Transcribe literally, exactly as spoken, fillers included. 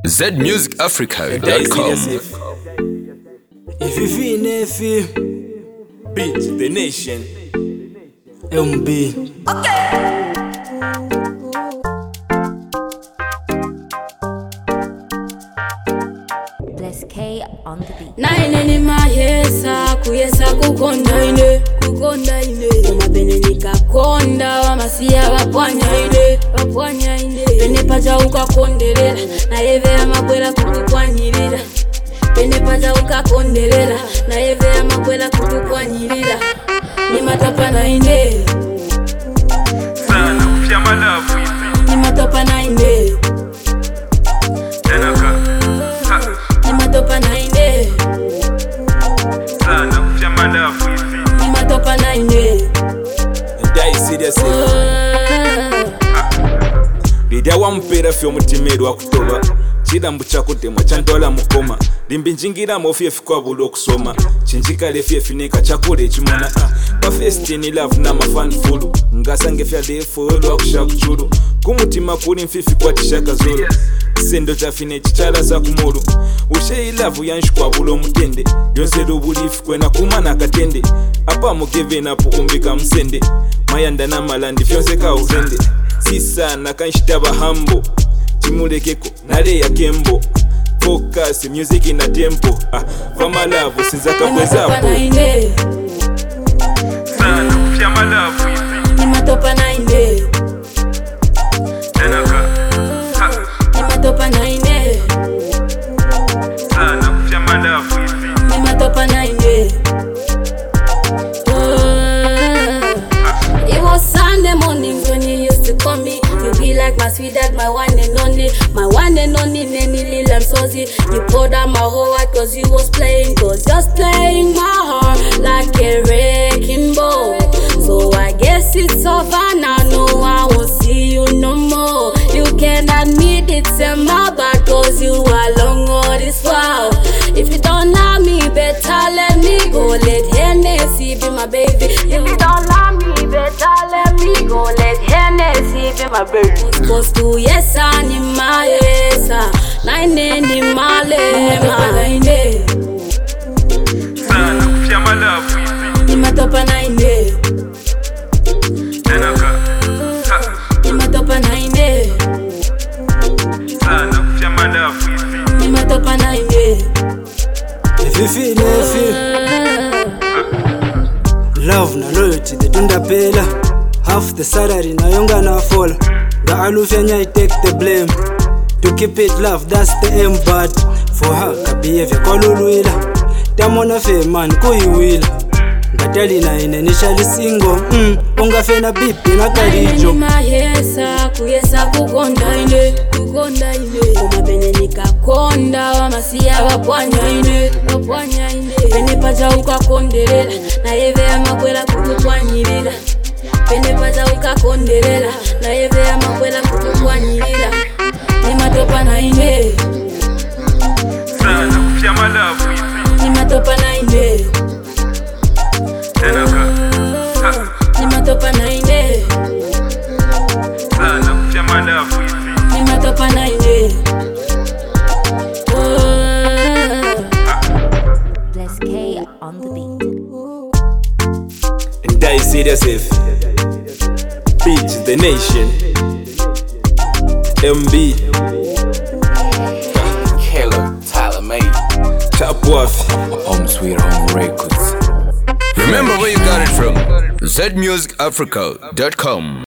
Z Music Africa dot com. If you feel Nefi, beat the nation. M B. Okay. Bless K on the beat. Naine ni mahesa, kuyesa kukonda ine, kukonda ine. Umabene nikakonda, wamasia wapwanya ine, wapwanya ine. Pene paja ukakondelela, na yeve ya makwela kukukwanyirila. Pene paja ukakondelela, na yeve ya makwela kukukwanyirila. Ni matapa na ine, sana kufya malafu ifi ni matapa na ine, tenaka ni matapa na ine, sana kufya malafu ifi ni matapa na ine. Die serious. Lidia wampera fyo mutimeri wakutoba chirambu chakutemwa chantola mukoma limbi njingira mofi efikwa bulu okusoma chinjikale fye fineka chakule chimona ba first in love na mafan fulu ngasange fya defo lwakusha kuchulu kumutima kuli mfifi kwa tishaka zulu sendo chafine chichala za kumulu ushe love yanshukwa bulu mutende yonse lubulifu kwena kumana katende apa mukeve napo umbika msende mayanda na malandi fyonse ka uzende sisa na kanshitaba hambo chimulekeko nale ya kembo focus music ina tempo ah vama love sinzaka kwezapo sana kufya malafu ifi Ni matopa na ine, tenaka ni matopa na ine, sana kufya malafu ifi ni matopa na ine. Oh, it was Sunday mornings when you used to call me. You be like my sweet dad, my one and only, my one and only Nanny Lil and Sozy. You poured out my whole heart cause you was playing, cause just playing my heart like a wrecking ball. So I guess it's over now, no I won't see you no more. You can admit it's a my bad cause you are long all this while. If you don't love me, better let me go. Let Hennessy be my baby. If you don't love me, better let me go. Let Hennessy be my baby. Cause to yes, I need my yes, nine in my lane. sana kufya malafu ifi Ni matopa na ine, tenaka ni matopa na ine, sana kufya malafu ifi ni matopa na ine. if you feel Nefi, love na loyalty the tundapela half the salary na yonga na fall ga alufenya I take the blame to keep it love that's the aim but for her kabie vya kolulwila tamona fe man kuyiwila ngatali na ine initially single mm ungafena bipi na kalijo Ni mahesa, kuyesa kukonda ine, kukonda ine. Umabene nikakonda, wamasia wapwanya ine, wapwanya ine. Pene paja ukakondelela, na yeve ya makwela kukukwanyirila. Pene paja ukakondelela, na yeve ya makwela kukukwanyirila. Ni matopa na ine, sana kufya malafu ifi ni matopa na ine, tenaka ni matopa na ine, sana kufya malafu ifi ni matopa na ine. Oh, Bless K on the beat. and die serious if beat the nation M B Hello, Tyler Made. Top Waff Home Sweet Home Records. Remember where you got it from. Z Music Africa dot com.